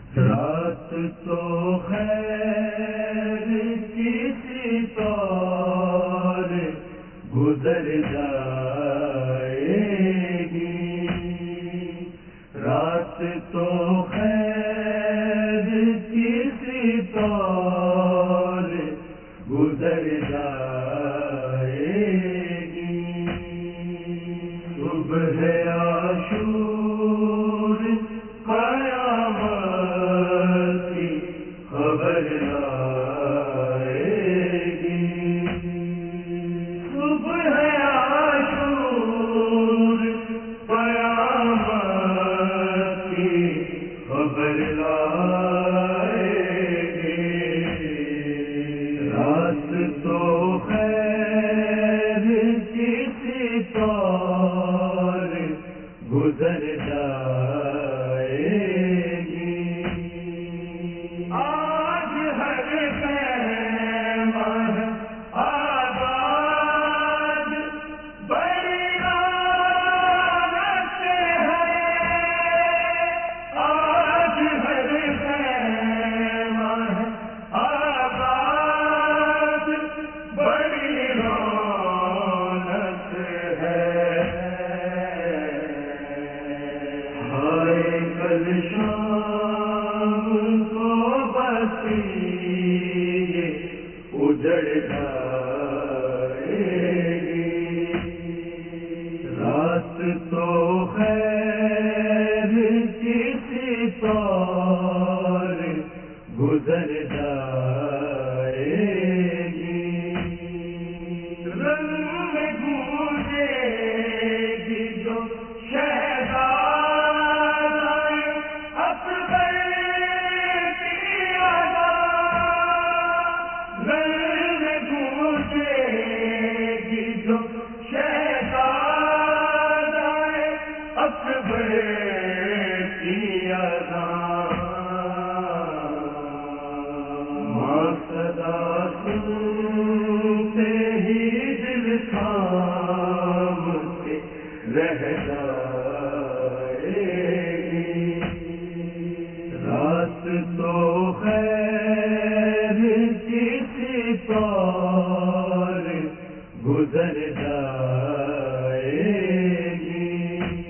رات تو خیر کسی طور گزر جائے گی، رات تو خیر کسی طور گزر جائے گی، صبح عاشور قیامت کی خبر لائے گی، صبح عاشور قیامت کی خبر لائے گی، رات تو خیر کسی طور گزر جائے گی، آج ہر خیمہ آباد بڑی رونق ہے، آج ہر خیمہ آباد بڑی رونق ہے، کل شام کو بستی اجڑ جائے گی، رات تو خیر کسی طور گزر جائے گی، رنگ میں گونجے گی جو شہزادی اکبر کی ادا، رنگ میں گونجے گی جو شہزادی اکبر کی ادا، ماں صدا سنتے ہی دل تھام کے رہ جائے گی، رات تو خیر کسی طور گزر جائے گی،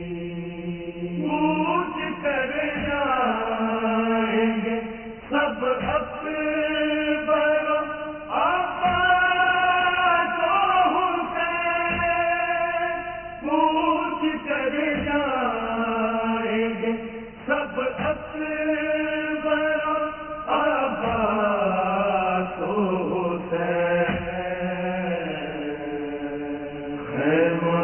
پوچھ کر جائیں گے سب اکبر عباس و حسین، پوچھ کر جائیں گے سب اکبر عباس و حسین، خیمہ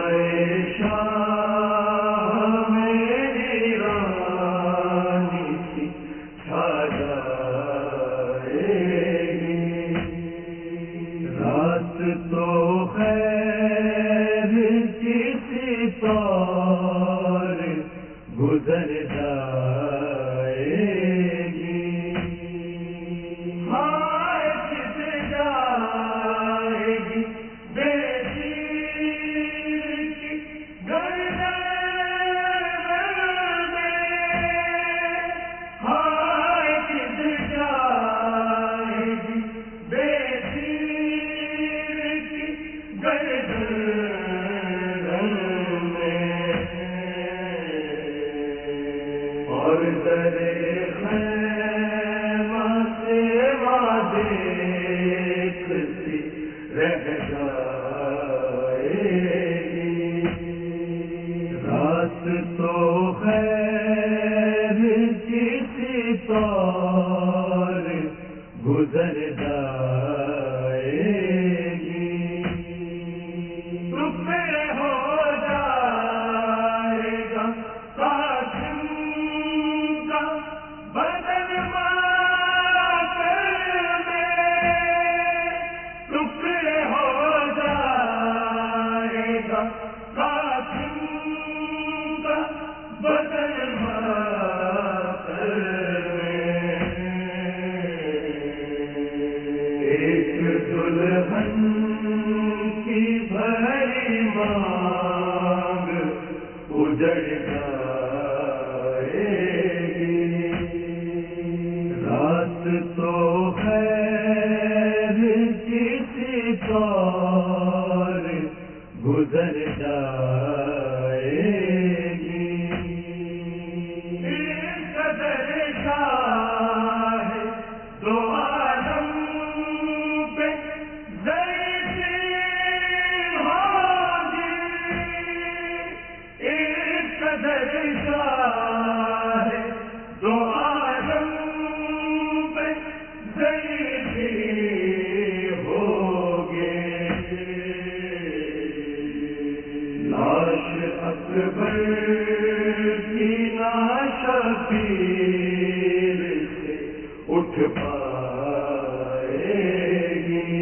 شاہ میری رانی سی چھا جائے گی، رات تو خیر کسی طور گزر جائے گی، ہائے کس جائے گی بے شیر کی گردن میں، ہائے کس جائے گی بے شیر کی گردن میں، اور در خیمہ سے ماں دیکھتی رہ جائے گی، رات تو خیر کسی طور گزر جائے گی، ٹکڑے ہو جائے گا قاسم کا بدن ماتر میں، ٹکڑے ہو جائے گا قاسم کا بدن ماتر میں، تو خیر کسی طور گزر جائے گی، اس قدر شاہ دو عالم پہ ضعیفی ہوگی، اس قدر شاہ دو عالم پہ ضعیفی ہوگی، لاش اکبر کی ناشبیر سے اٹھ پائے گی،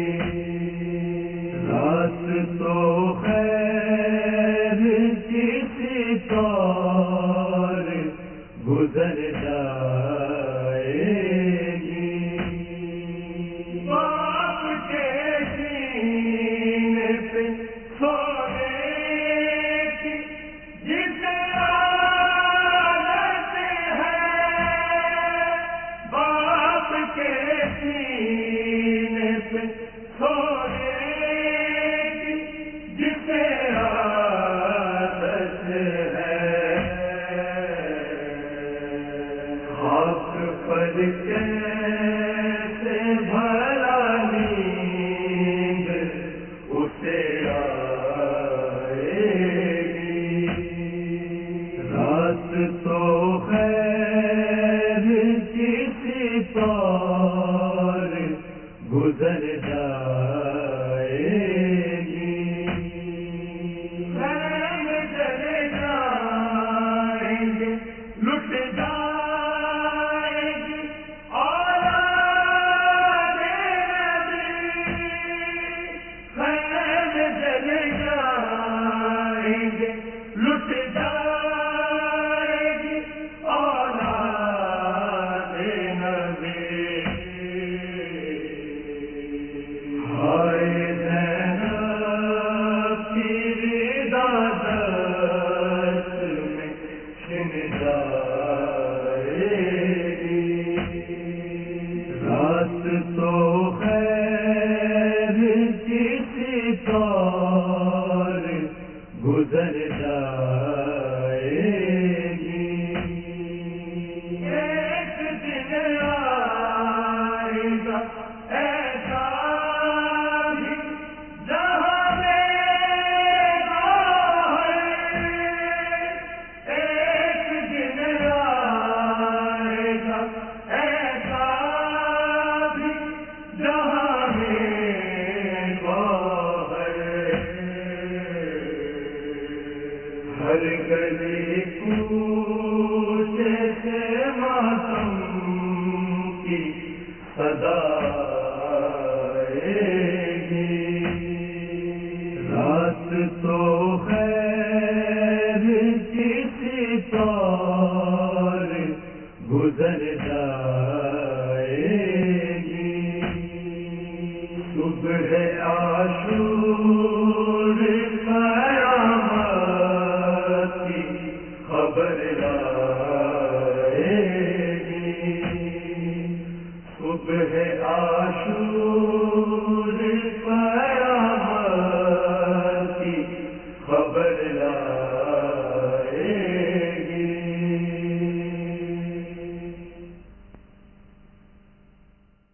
رات تو خیر کسی طور گزر جائے گی، باپ کے سینے پہ سونے کی جسے عادت ہے، باپ کے سینے پہ سونے کی جسے عادت ہے، خاک پر کیسے بھلا نیند اسے آئے گی، رات تو خیر کسی طور گزر جائے گی، خیم جل جائیں گے لٹ جائے گی اولاد نبی، خیم جل جائیں گے لٹ جائے گی اولاد نبی، ہائے زینب کی رضا دست میں چھن جائے گی، رات تو خیر کسی طور گزر جائے گی، ایک دن آئے گا ایسا بھی جہاں میرا ہے، ایک دن آئے گا ایسا بھی جہاں میرا ہے، ہر گلی کوچے سے ماتم کی صدا آئے گی، رات تو خیر کسی طور گزر جائے گی، صبح عاشور